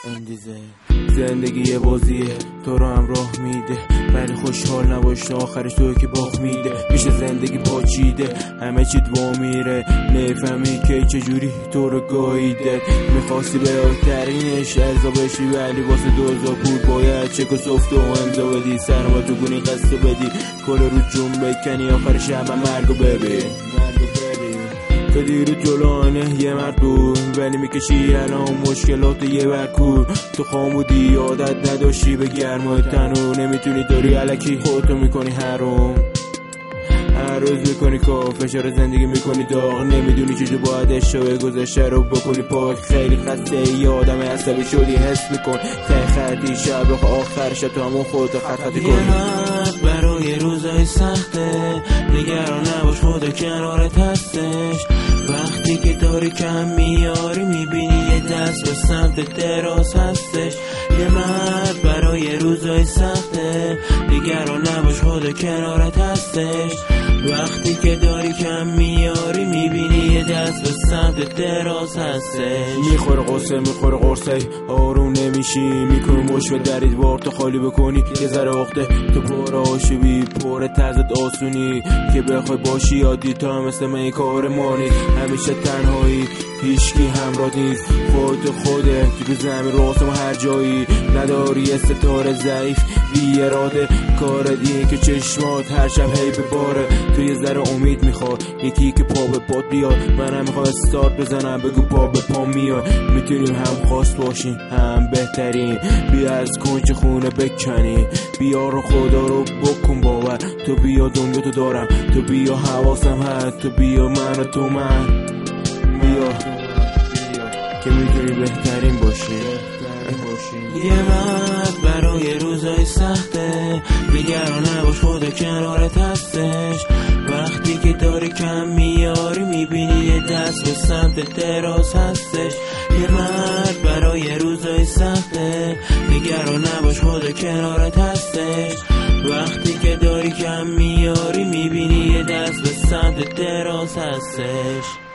اندیزه. زندگی یه بازیه، تو رو هم راه میده، ولی خوشحال نباش تا آخرش توی که باخ میده. میشه زندگی پاچیده، همه چیت وا میره، نفهمی که چجوری تو رو گاییده. میخواستی به آخرینش ارزا بشی، ولی واسه 2000 پول باید چک و صفت و امضا بدی. سرما تو گونی قصد بدی، کل رو جون بکنی، آخر شب هم مرگو ببین. تو دیرو جلوانه یه مرد بود، ولی میکشی الان مشکلات یه برکور. تو خامودی عادت نداشتی به گرمای تنور، نمیتونی داری علکی خودتو میکنی حروم. هر روز میکنی کار، فشار زندگی میکنی داغ، نمیدونی چجور باید اشتباه گذشته رو بکنی پاک. خیلی خسته ای آدم عصبی شدی، حس میکن ته خطی شب آخرش تو همون خودتو خطی کنی. یه مرد برای روزای سخته، نگران نباش خدا کنارت هستش. وقتی که داری کم میاری میبینی یه دست به سمت دراز هستش. یه مرد برای روزای سخته، نگران نباش خدا کنارت هستش. وقتی که داری کم میاری میبینی یه دست به سمت دراز هستش. میخوره قصه میخوره قرصه، آروم نمیشی، میکنی مش به درید وار تو خالی بکنی. یه ذره وقته تو پر آشوبی، پر تزد آسونی، که بخوای باشی یادی تا مثل من کار مانی. همیشه تنهایی، هیچکی همراه نیست، خودت تو زمین راستم هر جایی. نداری یه ستاره ضعیف بی اراده، کارت این که چشمات هر شب هی بباره. تو یه ذره امید میخواد، یکی که پا به پات بیاد. منم میخوام استارت بزنم بگو پا به پا میاد. میتونیم هم خاص باشیم هم بهترین، بیا از کنج خونه بکنی، بیا رو خدا رو بکن باور. تو بیا دنیا تو دارم، تو بیا حواسم هست، تو بیا من و تو من. بیا که میتونی بهترین باشی. یه مرد برای روزای سخته، نگران نباش خدا کنارت هستش. وقتی که داری کم میاری میبینی یه دست به سمت دراز هستش. یه مرد برای روزای سخته، نگران نباش خدا کنارت هستش. وقتی که داری کم میاری میبینی یه دست به سمت دراز هستش.